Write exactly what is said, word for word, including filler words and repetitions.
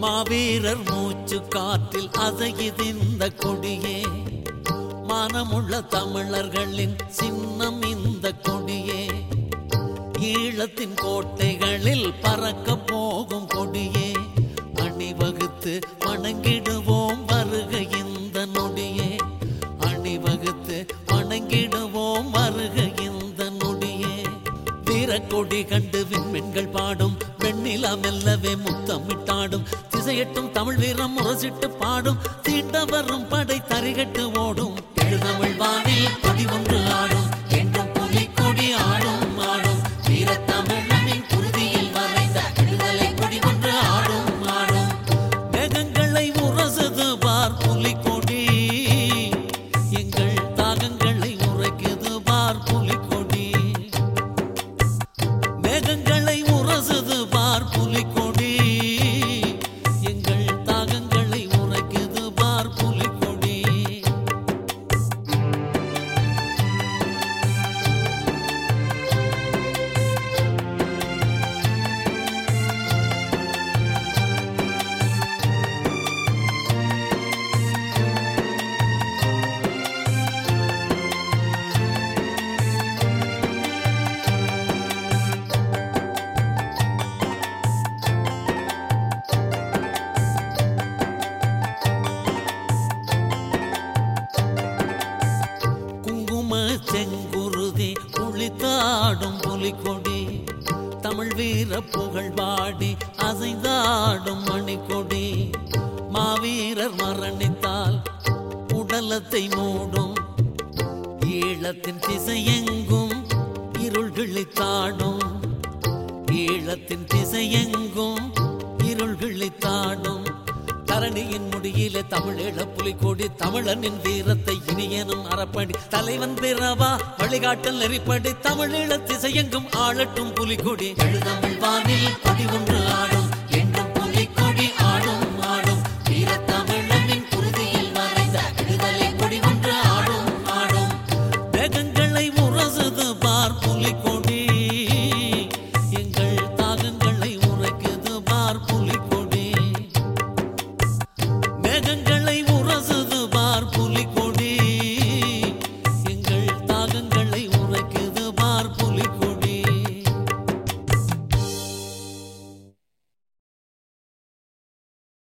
மாவீரர் மூச்சு காற்றில் அசையுது இந்த கொடியே, மனமுள்ள தமிழர்களின் சின்னம் இந்த கொடியே, ஈழத்தின் கோட்டைகளில் பறக்க போகும் கொடியே, அணிவகுத்து வணங்கிடுவோம் வருக இந்த நொடியே, அணிவகுத்து வணங்கிடுவோம் வருக இந்த நொடியே. வீரக்கொடி கண்டு விண்மீன்கள் பாடும், வெண்ணிலா மெல்லவே முத்தமிட்டாடும், திசையட்டும் தமிழ் வீரம் முரசிட்டு பாடும், தீண்ட வரும் படை தரிகட்டு ஓடும், எழுதமிழ் வானில் கொடி ஒன்று ஆடும், என்றும் புலி கொடி ஆடும் ஆடும், வீரத்தமிழனின் குருதியில் வரைந்த விடுதலை கொடி ஒன்று ஆடும் ஆடும். மேகங்களை உரசுது பார் புலி கொடி, எங்கள் தாகங்களை உரைக்குது பார் புலி கொடி, மேகங்களை உரசுது பார் புலி கொடி, எங்கள் தாகங்களை உரைக்குது பார் புலி கொடி. செங்குருதி குளித்தாடும் புலிகொடி, தமிழ் வீர புகழ் பாடி அசைந்தாடும் மணிக்கொடி, மாவீரர் மரணித்தால் உடலத்தை மூடும், ஈழத்தின் திசையெங்கும் இருள் கிழித்தாடும், ஈழத்தின் திசையெங்கும் இருள் கிழித்தாடும். தரணியின் முடியிலே தமிழீழ புலிகொடி, தமிழனின் வீரத்தை இனியனும் அறப்படி, தலைவன் பிறவா வழிகாட்டல் நெறிப்படி, தமிழீழ திசையெங்கும் ஆளட்டும் புலிகொடி, எழுதமிழ் வானில் கொடி ஒன்று ஆடும்,